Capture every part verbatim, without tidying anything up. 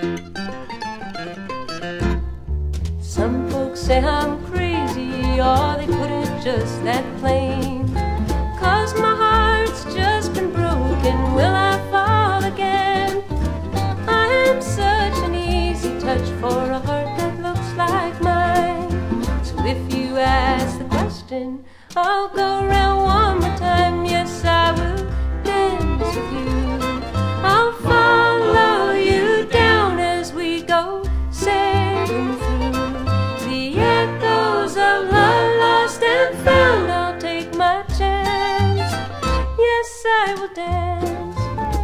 Some folks say I'm crazy, or they put it just that plain. 'Cause my heart's just been broken, will I fall again? I am such an easy touch for a heart that looks like mine. So if you ask the question, I'll go round one more time. Yes, I will dance with you. I'll follow you down as we go sailing through the echoes of love lost and found. I'll take my chance. Yes, I will dance.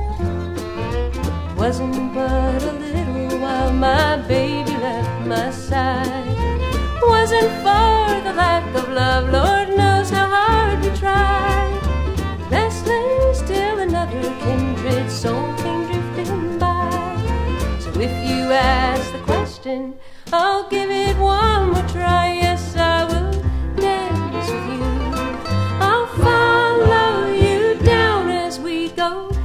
Wasn't but a little while my baby left my side. Wasn't for the lack of love, Lord knows how hard we tried. Restless till another kindred soul came drifting by. So if you ask the question, I'll give it one more try. Yes, I will dance with you. I'll follow you down as we go